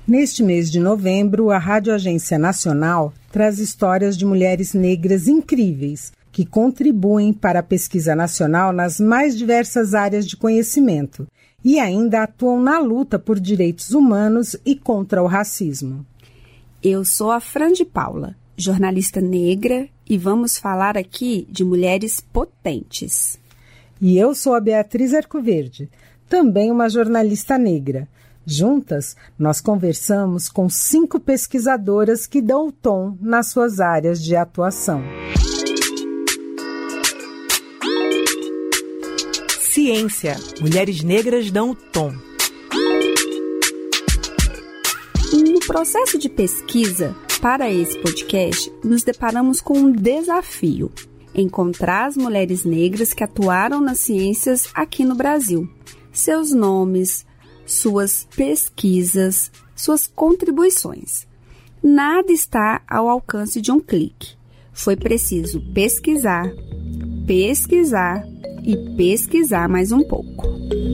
Neste mês de novembro, a Rádio Agência Nacional traz histórias de mulheres negras incríveis que contribuem para a pesquisa nacional nas mais diversas áreas de conhecimento e ainda atuam na luta por direitos humanos e contra o racismo. Eu sou a Fran de Paula, jornalista negra, e vamos falar aqui de mulheres potentes. E eu sou a Beatriz Arcoverde, também uma jornalista negra. Juntas, nós conversamos com 5 pesquisadoras que dão o tom nas suas áreas de atuação. Ciência. Mulheres negras dão o tom. No processo de pesquisa para esse podcast, nos deparamos com um desafio: encontrar as mulheres negras que atuaram nas ciências aqui no Brasil. Seus nomes, suas pesquisas, suas contribuições. Nada está ao alcance de um clique. Foi preciso pesquisar e pesquisar mais um pouco.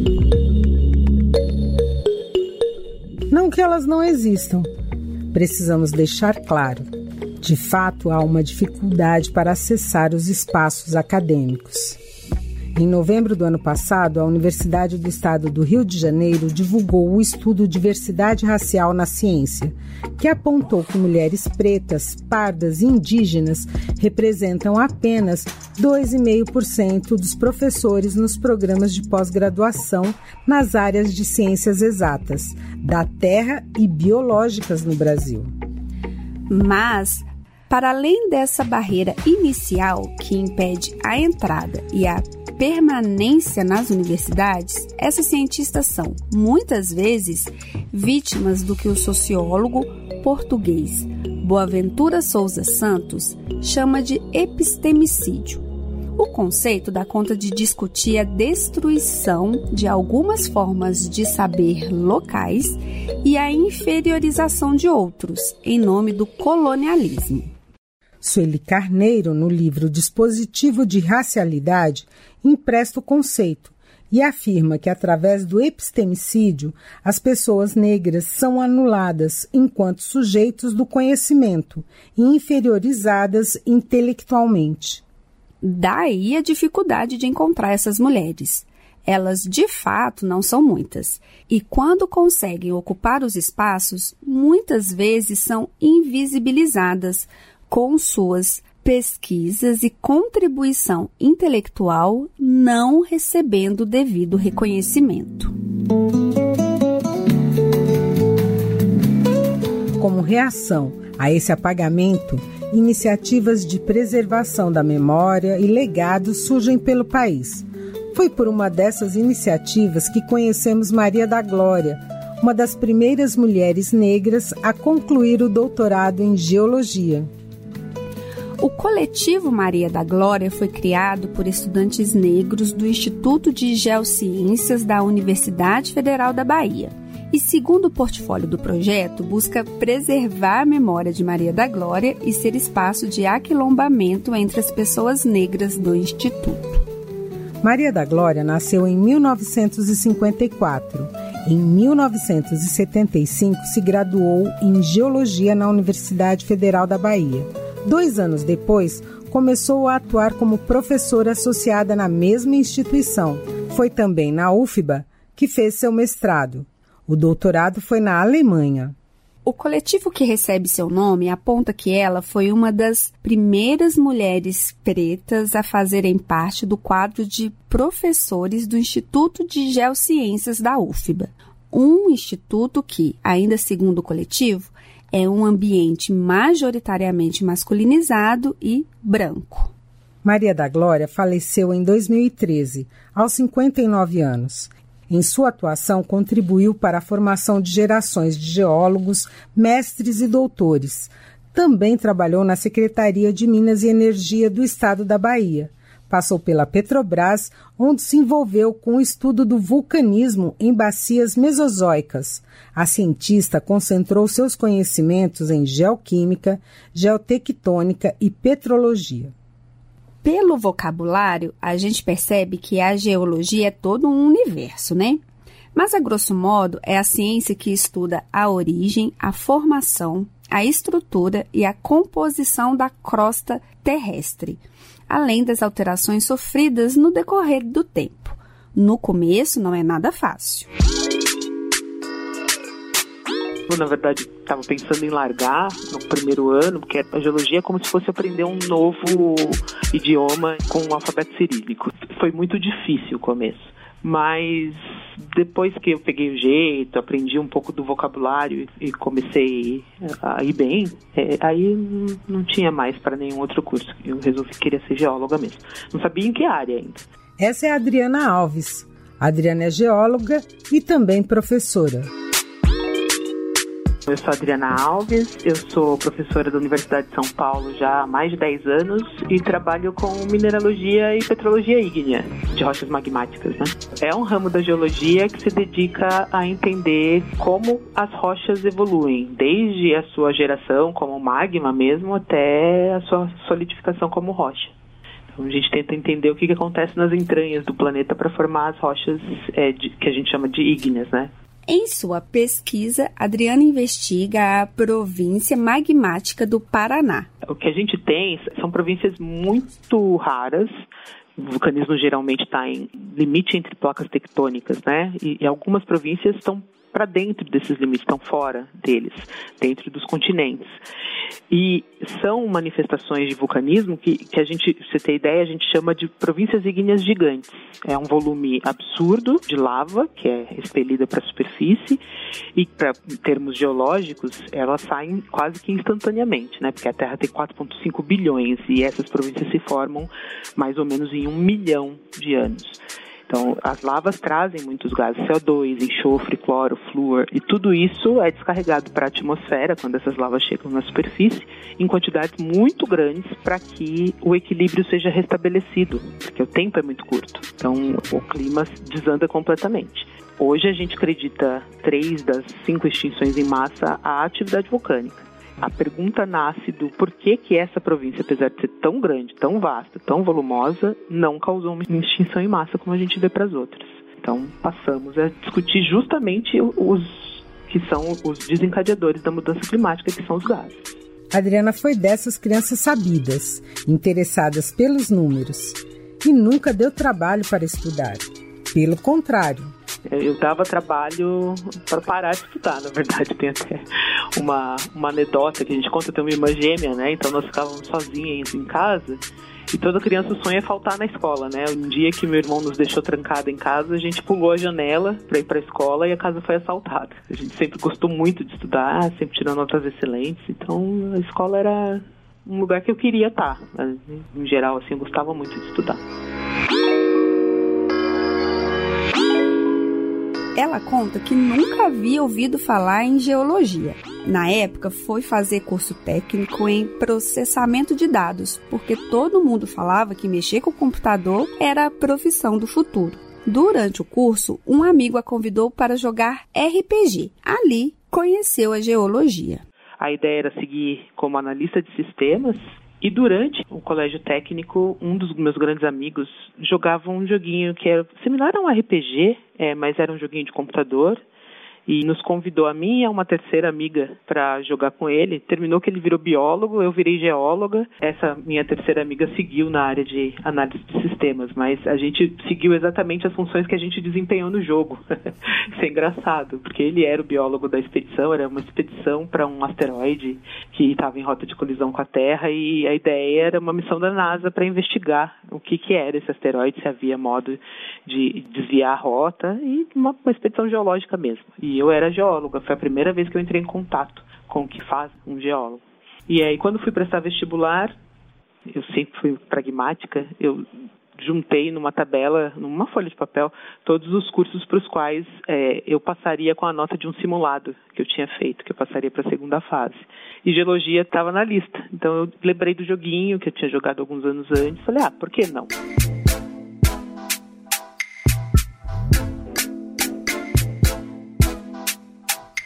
Não que elas não existam. Precisamos deixar claro. De fato, há uma dificuldade para acessar os espaços acadêmicos. Em novembro do ano passado, a Universidade do Estado do Rio de Janeiro divulgou o estudo Diversidade Racial na Ciência, que apontou que mulheres pretas, pardas e indígenas representam apenas 2,5% dos professores nos programas de pós-graduação nas áreas de ciências exatas, da terra e biológicas no Brasil. Mas, para além dessa barreira inicial que impede a entrada e a permanência nas universidades, essas cientistas são, muitas vezes, vítimas do que o sociólogo português Boaventura Souza Santos chama de epistemicídio. O conceito dá conta de discutir a destruição de algumas formas de saber locais e a inferiorização de outros, em nome do colonialismo. Sueli Carneiro, no livro Dispositivo de Racialidade, empresta o conceito e afirma que, através do epistemicídio, as pessoas negras são anuladas enquanto sujeitos do conhecimento e inferiorizadas intelectualmente. Daí a dificuldade de encontrar essas mulheres. Elas, de fato, não são muitas. E quando conseguem ocupar os espaços, muitas vezes são invisibilizadas, com suas pesquisas e contribuição intelectual não recebendo o devido reconhecimento. Como reação a esse apagamento, iniciativas de preservação da memória e legados surgem pelo país. Foi por uma dessas iniciativas que conhecemos Maria da Glória, uma das primeiras mulheres negras a concluir o doutorado em geologia. O coletivo Maria da Glória foi criado por estudantes negros do Instituto de Geociências da Universidade Federal da Bahia. E, segundo o portfólio do projeto, busca preservar a memória de Maria da Glória e ser espaço de aquilombamento entre as pessoas negras do Instituto. Maria da Glória nasceu em 1954. Em 1975, se graduou em Geologia na Universidade Federal da Bahia. 2 anos depois, começou a atuar como professora associada na mesma instituição. Foi também na UFBA que fez seu mestrado. O doutorado foi na Alemanha. O coletivo que recebe seu nome aponta que ela foi uma das primeiras mulheres pretas a fazerem parte do quadro de professores do Instituto de Geociências da UFBA, um instituto que, ainda segundo o coletivo, é um ambiente majoritariamente masculinizado e branco. Maria da Glória faleceu em 2013, aos 59 anos. Em sua atuação, contribuiu para a formação de gerações de geólogos, mestres e doutores. Também trabalhou na Secretaria de Minas e Energia do Estado da Bahia. Passou pela Petrobras, onde se envolveu com o estudo do vulcanismo em bacias mesozoicas. A cientista concentrou seus conhecimentos em geoquímica, geotectônica e petrologia. Pelo vocabulário, a gente percebe que a geologia é todo um universo, né? Mas, a grosso modo, é a ciência que estuda a origem, a formação, a estrutura e a composição da crosta terrestre, além das alterações sofridas no decorrer do tempo. No começo, não é nada fácil. Eu, na verdade, estava pensando em largar no primeiro ano, porque a geologia é como se fosse aprender um novo idioma com o alfabeto cirílico. Foi muito difícil o começo. Mas depois que eu peguei o jeito, aprendi um pouco do vocabulário e comecei a ir bem, aí não tinha mais para nenhum outro curso. Eu resolvi que queria ser geóloga mesmo. Não sabia em que área ainda. Essa é a Adriana Alves. A Adriana é geóloga e também professora. Eu sou a Adriana Alves, eu sou professora da Universidade de São Paulo já há mais de 10 anos e trabalho com mineralogia e petrologia ígnea, de rochas magmáticas, né? É um ramo da geologia que se dedica a entender como as rochas evoluem, desde a sua geração como magma mesmo até a sua solidificação como rocha. Então a gente tenta entender o que acontece nas entranhas do planeta para formar as rochas que a gente chama de ígneas, né? Em sua pesquisa, Adriana investiga a província magmática do Paraná. O que a gente tem são províncias muito raras. O vulcanismo geralmente está em limite entre placas tectônicas, né? E algumas províncias estão para dentro desses limites, estão fora deles, dentro dos continentes. E são manifestações de vulcanismo que a gente, pra você ter ideia, a gente chama de províncias ígneas gigantes. É um volume absurdo de lava, que é expelida para a superfície, e em termos geológicos, elas saem quase que instantaneamente, né? Porque a Terra tem 4,5 bilhões e essas províncias se formam mais ou menos em 1 milhão de anos. Então, as lavas trazem muitos gases, CO2, enxofre, cloro, flúor, e tudo isso é descarregado para a atmosfera quando essas lavas chegam na superfície em quantidades muito grandes para que o equilíbrio seja restabelecido, porque o tempo é muito curto. Então, o clima desanda completamente. Hoje a gente acredita 3 das 5 extinções em massa à atividade vulcânica. A pergunta nasce do porquê que essa província, apesar de ser tão grande, tão vasta, tão volumosa, não causou uma extinção em massa como a gente vê para as outras. Então, passamos a discutir justamente os que são os desencadeadores da mudança climática, que são os gases. Adriana foi dessas crianças sabidas, interessadas pelos números, e nunca deu trabalho para estudar. Pelo contrário. Eu dava trabalho para parar de estudar, na verdade. Tem até uma anedota que a gente conta, tem uma irmã gêmea, né? Então nós ficávamos sozinhas em casa e toda criança sonha faltar na escola, né? Um dia que meu irmão nos deixou trancada em casa, a gente pulou a janela para ir para a escola e a casa foi assaltada. A gente sempre gostou muito de estudar, sempre tirando notas excelentes, então a escola era um lugar que eu queria estar. Em geral, assim, eu gostava muito de estudar. Ela conta que nunca havia ouvido falar em geologia. Na época, foi fazer curso técnico em processamento de dados, porque todo mundo falava que mexer com o computador era a profissão do futuro. Durante o curso, um amigo a convidou para jogar RPG. Ali, conheceu a geologia. A ideia era seguir como analista de sistemas. E durante o colégio técnico, um dos meus grandes amigos jogava um joguinho que era similar a um RPG, mas era um joguinho de computador. E nos convidou a mim e a uma terceira amiga para jogar com ele. Terminou que ele virou biólogo, eu virei geóloga. Essa minha terceira amiga seguiu na área de análise de sistemas, mas a gente seguiu exatamente as funções que a gente desempenhou no jogo. Isso é engraçado, porque ele era o biólogo da expedição, era uma expedição para um asteroide que estava em rota de colisão com a Terra, e a ideia era uma missão da NASA para investigar o que era esse asteroide, se havia modo de desviar a rota, e uma expedição geológica mesmo. E eu era geóloga, foi a primeira vez que eu entrei em contato com o que faz um geólogo. E aí, quando fui prestar vestibular, eu sempre fui pragmática, eu juntei numa tabela, numa folha de papel, todos os cursos para os quais eu passaria com a nota de um simulado que eu tinha feito, que eu passaria para a segunda fase. E geologia estava na lista. Então eu lembrei do joguinho que eu tinha jogado alguns anos antes, falei, por que não?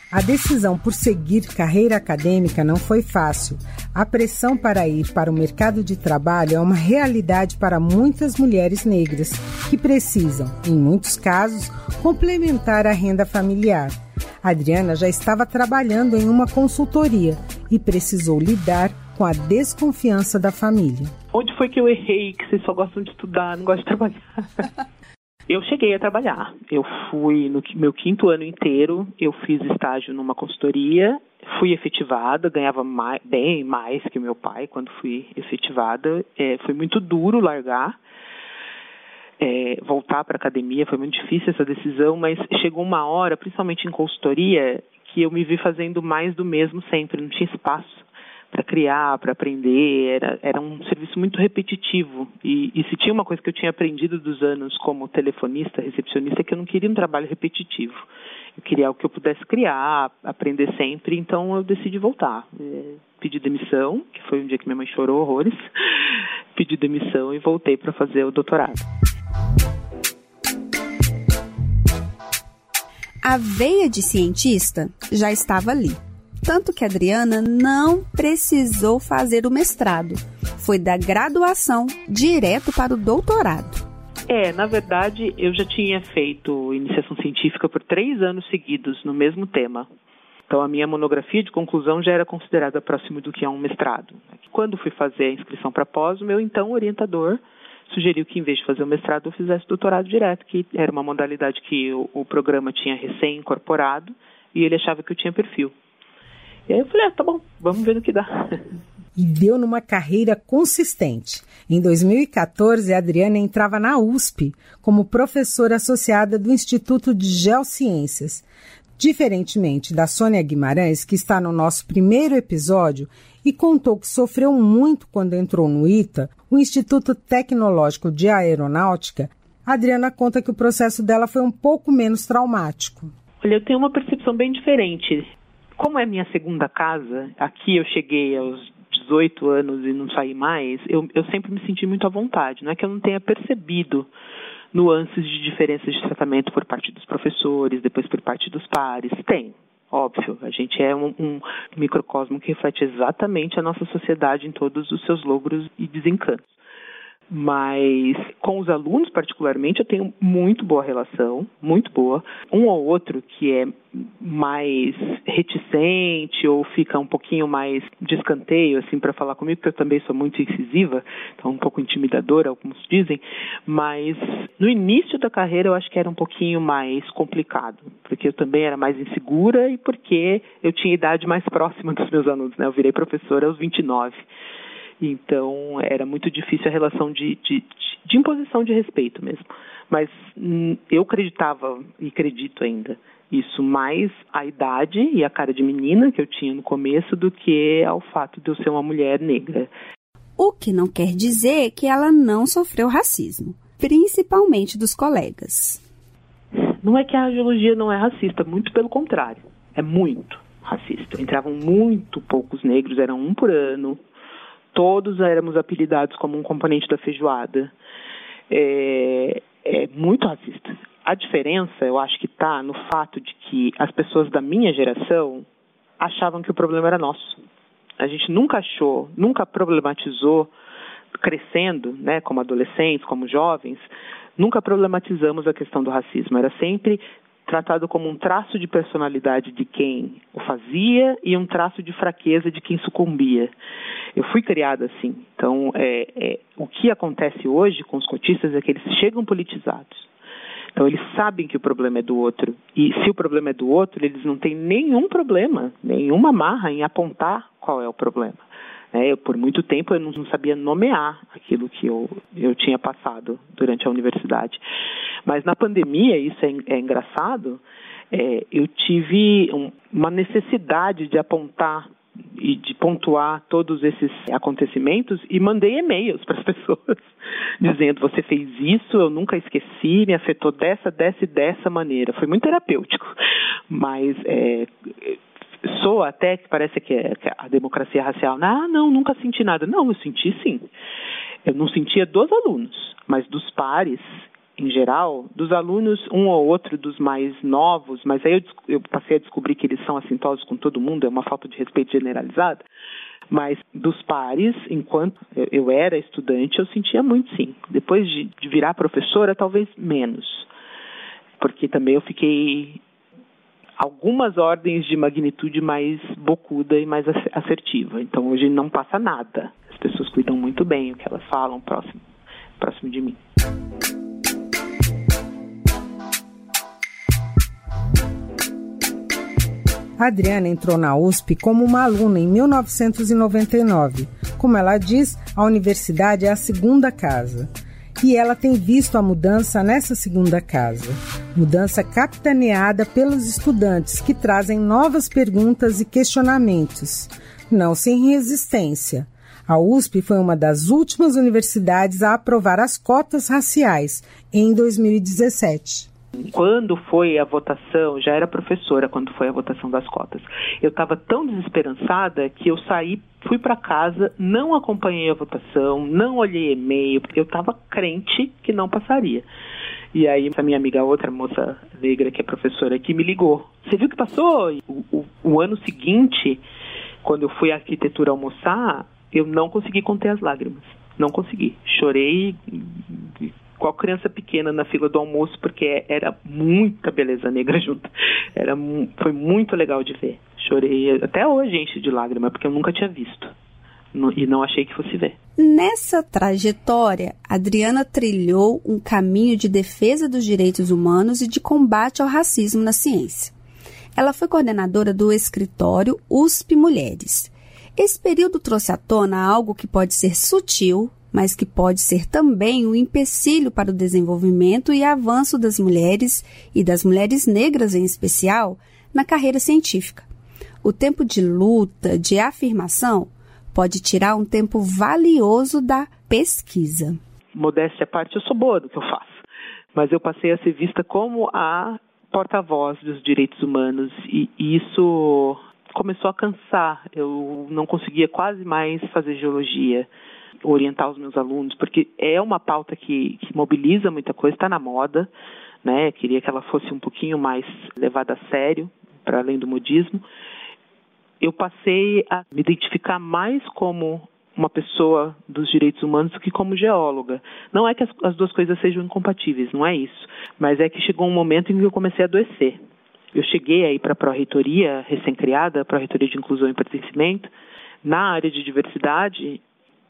A decisão por seguir carreira acadêmica não foi fácil. A pressão para ir para o mercado de trabalho é uma realidade para muitas mulheres negras que precisam, em muitos casos, complementar a renda familiar. Adriana já estava trabalhando em uma consultoria e precisou lidar com a desconfiança da família. Onde foi que eu errei, que vocês só gostam de estudar, não gostam de trabalhar? Eu cheguei a trabalhar. Eu fui no meu 5º ano inteiro, eu fiz estágio numa consultoria, fui efetivada, ganhava bem mais que o meu pai quando fui efetivada. Foi muito duro largar, voltar para a academia, foi muito difícil essa decisão, mas chegou uma hora, principalmente em consultoria, que eu me vi fazendo mais do mesmo sempre, não tinha espaço para criar, para aprender, era um serviço muito repetitivo. E se tinha uma coisa que eu tinha aprendido dos anos como telefonista, recepcionista, é que eu não queria um trabalho repetitivo. Eu queria algo que eu pudesse criar, aprender sempre, então eu decidi voltar. Pedi demissão, que foi um dia que minha mãe chorou horrores, pedi demissão e voltei para fazer o doutorado. A veia de cientista já estava ali. Tanto que a Adriana não precisou fazer o mestrado. Foi da graduação direto para o doutorado. Na verdade, eu já tinha feito iniciação científica por 3 anos seguidos no mesmo tema. Então, a minha monografia de conclusão já era considerada próximo do que é um mestrado. Quando fui fazer a inscrição para pós, o meu então orientador sugeriu que, em vez de fazer o mestrado, eu fizesse doutorado direto, que era uma modalidade que o programa tinha recém-incorporado e ele achava que eu tinha perfil. E aí eu falei, tá bom, vamos ver no que dá. E deu numa carreira consistente. Em 2014, a Adriana entrava na USP como professora associada do Instituto de Geociências. Diferentemente da Sônia Guimarães, que está no nosso primeiro episódio e contou que sofreu muito quando entrou no ITA, o Instituto Tecnológico de Aeronáutica, a Adriana conta que o processo dela foi um pouco menos traumático. Olha, eu tenho uma percepção bem diferente. Como é minha segunda casa, aqui eu cheguei aos 18 anos e não saí mais, eu sempre me senti muito à vontade. Não é que eu não tenha percebido nuances de diferenças de tratamento por parte dos professores, depois por parte dos pares. Tem, óbvio. A gente é um microcosmo que reflete exatamente a nossa sociedade em todos os seus logros e desencantos. Mas com os alunos, particularmente, eu tenho muito boa relação, muito boa. Um ou outro que é mais reticente ou fica um pouquinho mais de escanteio, assim, para falar comigo, porque eu também sou muito incisiva, então um pouco intimidadora, alguns dizem, mas no início da carreira eu acho que era um pouquinho mais complicado, porque eu também era mais insegura e porque eu tinha idade mais próxima dos meus alunos, né? Eu virei professora aos 29. Então, era muito difícil a relação de imposição de respeito mesmo. Mas eu acreditava, e acredito ainda, isso mais a idade e a cara de menina que eu tinha no começo do que ao fato de eu ser uma mulher negra. O que não quer dizer que ela não sofreu racismo, principalmente dos colegas. Não é que a radiologia não é racista, muito pelo contrário, é muito racista. Entravam muito poucos negros, eram 1 por ano. Todos éramos apelidados como um componente da feijoada. É muito racista. A diferença, eu acho que está no fato de que as pessoas da minha geração achavam que o problema era nosso. A gente nunca problematizou, crescendo, né, como adolescentes, como jovens, nunca problematizamos a questão do racismo. Era sempre tratado como um traço de personalidade de quem o fazia e um traço de fraqueza de quem sucumbia. Eu fui criada assim. Então, o que acontece hoje com os cotistas é que eles chegam politizados. Então, eles sabem que o problema é do outro. E se o problema é do outro, eles não têm nenhum problema, nenhuma marra em apontar qual é o problema. Por muito tempo eu não sabia nomear aquilo que eu tinha passado durante a universidade. Mas na pandemia, isso é engraçado, eu tive uma necessidade de apontar e de pontuar todos esses acontecimentos e mandei e-mails para as pessoas dizendo, você fez isso, eu nunca esqueci, me afetou dessa maneira. Foi muito terapêutico, mas soa até que parece que a democracia racial, não, nunca senti nada. Não, eu senti sim. Eu não sentia dos alunos, mas dos pares em geral, dos alunos, um ou outro dos mais novos, mas aí eu passei a descobrir que eles são assintosos com todo mundo, é uma falta de respeito generalizada, mas dos pares, enquanto eu era estudante, eu sentia muito, sim. Depois de virar professora, talvez menos, porque também eu fiquei algumas ordens de magnitude mais bocuda e mais assertiva. Então, hoje não passa nada. As pessoas cuidam muito bem o que elas falam próximo de mim. A Adriana entrou na USP como uma aluna em 1999. Como ela diz, a universidade é a segunda casa. E ela tem visto a mudança nessa segunda casa. Mudança capitaneada pelos estudantes que trazem novas perguntas e questionamentos, não sem resistência. A USP foi uma das últimas universidades a aprovar as cotas raciais em 2017. Quando foi a votação, já era professora quando foi a votação das cotas. Eu estava tão desesperançada que eu saí, fui para casa, não acompanhei a votação, não olhei e-mail, eu estava crente que não passaria. E aí a minha amiga, outra moça negra que é professora aqui, me ligou. Você viu que passou? O ano seguinte, quando eu fui à arquitetura almoçar, eu não consegui conter as lágrimas. Não consegui. Chorei igual criança pequena na fila do almoço, porque era muita beleza negra junto. Foi muito legal de ver. Chorei, até hoje enche de lágrima, porque eu nunca tinha visto. E não achei que fosse ver. Nessa trajetória, Adriana trilhou um caminho de defesa dos direitos humanos e de combate ao racismo na ciência. Ela foi coordenadora do escritório USP Mulheres. Esse período trouxe à tona algo que pode ser sutil, mas que pode ser também um empecilho para o desenvolvimento e avanço das mulheres, e das mulheres negras em especial, na carreira científica. O tempo de luta, de afirmação, pode tirar um tempo valioso da pesquisa. Modéstia à parte, eu sou boa do que eu faço, mas eu passei a ser vista como a porta-voz dos direitos humanos, e isso começou a cansar. Eu não conseguia quase mais fazer geologia, orientar os meus alunos, porque é uma pauta que mobiliza muita coisa, está na moda, né? Queria que ela fosse um pouquinho mais levada a sério, para além do modismo. Eu passei a me identificar mais como uma pessoa dos direitos humanos do que como geóloga. Não é que as duas coisas sejam incompatíveis, não é isso, mas é que chegou um momento em que eu comecei a adoecer. Eu cheguei aí para a pró-reitoria recém-criada, a pró-reitoria de inclusão e pertencimento, na área de diversidade.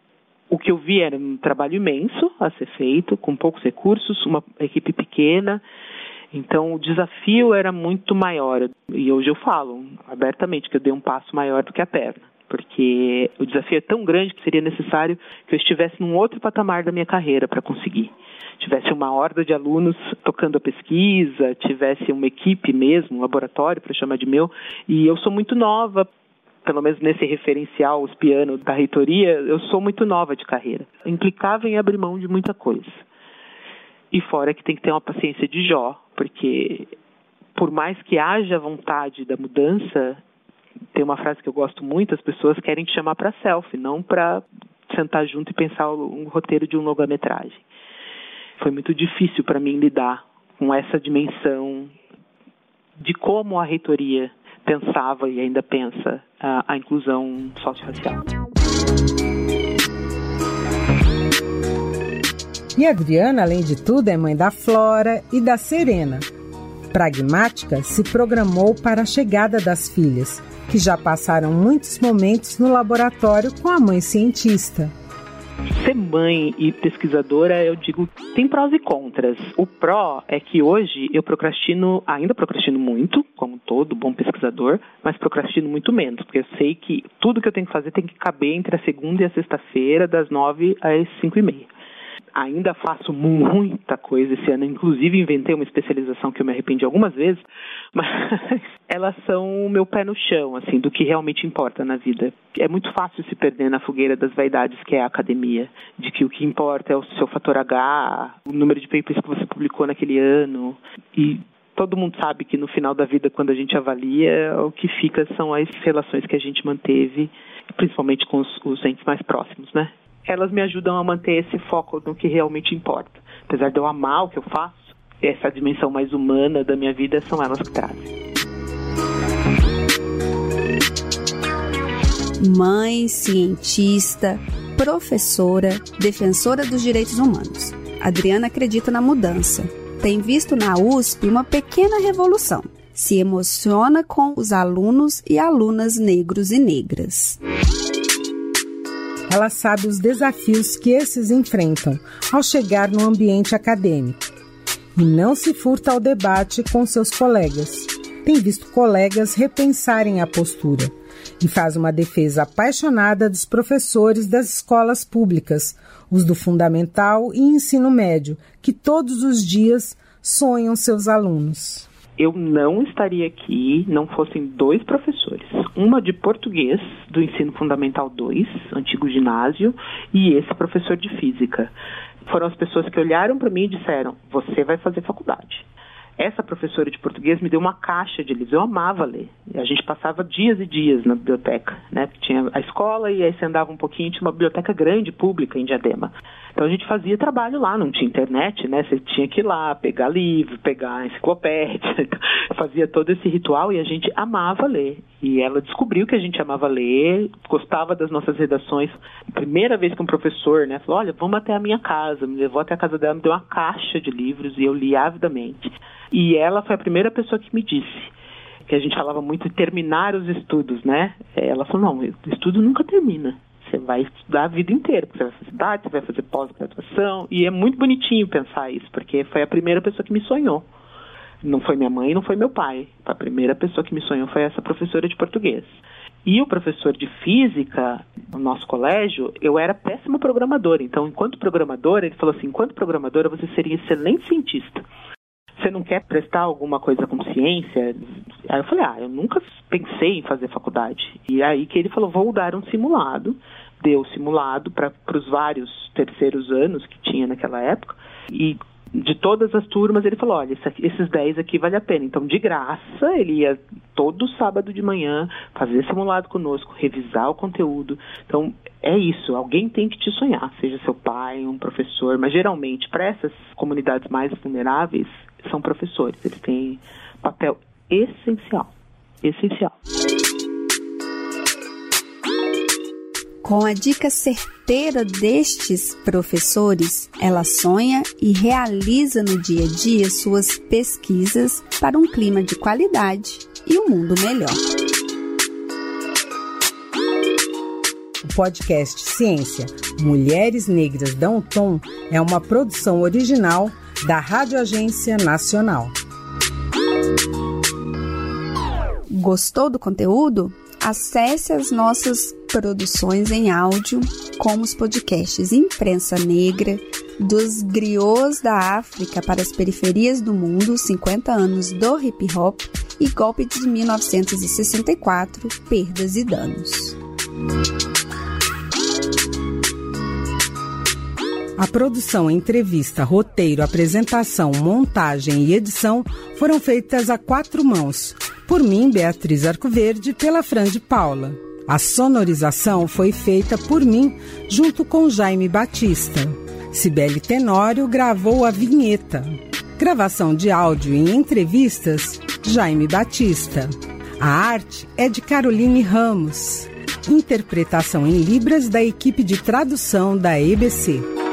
O que eu vi era um trabalho imenso a ser feito, com poucos recursos, uma equipe pequena. Então, o desafio era muito maior. E hoje eu falo abertamente que eu dei um passo maior do que a perna, porque o desafio é tão grande que seria necessário que eu estivesse num outro patamar da minha carreira para conseguir. Tivesse uma horda de alunos tocando a pesquisa, tivesse uma equipe mesmo, um laboratório para chamar de meu. E eu sou muito nova. Pelo menos nesse referencial uspiano da reitoria, eu sou muito nova de carreira. Implicava em abrir mão de muita coisa. E fora que tem que ter uma paciência de Jó, porque por mais que haja vontade da mudança, tem uma frase que eu gosto muito, as pessoas querem te chamar para selfie, não para sentar junto e pensar um roteiro de um longa-metragem. Foi muito difícil para mim lidar com essa dimensão de como a reitoria pensava e ainda pensa a inclusão socio-racial. E a Adriana, além de tudo, é mãe da Flora e da Serena. Pragmática, se programou para a chegada das filhas, que já passaram muitos momentos no laboratório com a mãe cientista. Ser mãe e pesquisadora, eu digo, tem prós e contras. O pró é que hoje eu ainda procrastino muito, como todo bom pesquisador, mas procrastino muito menos, porque eu sei que tudo que eu tenho que fazer tem que caber entre a segunda e a sexta-feira, das 9 às 5h30. Ainda faço muita coisa esse ano, inclusive inventei uma especialização que eu me arrependi algumas vezes, mas elas são o meu pé no chão, assim, do que realmente importa na vida. É muito fácil se perder na fogueira das vaidades que é a academia, de que o que importa é o seu fator H, o número de papers que você publicou naquele ano, e todo mundo sabe que no final da vida, quando a gente avalia, o que fica são as relações que a gente manteve, principalmente com os entes mais próximos, né? elas me ajudam a manter esse foco no que realmente importa. Apesar de eu amar o que eu faço, essa dimensão mais humana da minha vida são elas que trazem. Mãe, cientista, professora, defensora dos direitos humanos. Adriana acredita na mudança. Tem visto na USP uma pequena revolução. Se emociona com os alunos e alunas negros e negras. Ela sabe os desafios que esses enfrentam ao chegar no ambiente acadêmico e não se furta ao debate com seus colegas. Tem visto colegas repensarem a postura e faz uma defesa apaixonada dos professores das escolas públicas, os do fundamental e ensino médio, que todos os dias sonham seus alunos. Eu não estaria aqui, não fossem 2 professores. Uma de português, do ensino fundamental 2, antigo ginásio, e esse professor de física. Foram as pessoas que olharam para mim e disseram, você vai fazer faculdade. Essa professora de português me deu uma caixa de livros, eu amava ler. A gente passava dias e dias na biblioteca, né? Tinha a escola e aí você andava um pouquinho, tinha uma biblioteca grande, pública, em Diadema. Então a gente fazia trabalho lá, não tinha internet, né? Você tinha que ir lá, pegar livro, pegar enciclopédia, fazia todo esse ritual e a gente amava ler. E ela descobriu que a gente amava ler, gostava das nossas redações. A primeira vez que um professor, né, falou, olha, vamos até a minha casa, me levou até a casa dela, me deu uma caixa de livros e eu li avidamente. E ela foi a primeira pessoa que me disse, que a gente falava muito de terminar os estudos, né? Ela falou, não, o estudo nunca termina. Você vai estudar a vida inteira, porque você vai fazer faculdade, você vai fazer pós-graduação. E é muito bonitinho pensar isso, porque foi a primeira pessoa que me sonhou. Não foi minha mãe, não foi meu pai. A primeira pessoa que me sonhou foi essa professora de português. E o professor de física, no nosso colégio, eu era péssima programadora. Então, enquanto programadora, ele falou assim, enquanto programadora você seria excelente cientista. Você não quer prestar alguma coisa com ciência? Aí eu falei, eu nunca pensei em fazer faculdade. E aí que ele falou, vou dar um simulado. Deu simulado para os vários terceiros anos que tinha naquela época. E de todas as turmas ele falou, olha, esses 10 aqui vale a pena. Então, de graça, ele ia todo sábado de manhã fazer simulado conosco, revisar o conteúdo. Então, é isso, alguém tem que te sonhar, seja seu pai, um professor. Mas, geralmente, para essas comunidades mais vulneráveis, são professores, eles têm papel essencial. Com a dica certeira destes professores, ela sonha e realiza no dia a dia suas pesquisas para um clima de qualidade e um mundo melhor. O podcast Ciência, Mulheres Negras Dão o Tom, é uma produção original da Rádio Agência Nacional. Gostou do conteúdo? Acesse as nossas produções em áudio, como os podcasts Imprensa Negra, dos griots da África para as periferias do mundo, 50 anos do hip hop e golpe de 1964, perdas e danos. A produção, entrevista, roteiro, apresentação, montagem e edição foram feitas a 4 mãos. Por mim, Beatriz Arcoverde, pela Fran de Paula. A sonorização foi feita por mim, junto com Jaime Batista. Cibele Tenório gravou a vinheta. Gravação de áudio e entrevistas, Jaime Batista. A arte é de Caroline Ramos. Interpretação em Libras da equipe de tradução da EBC.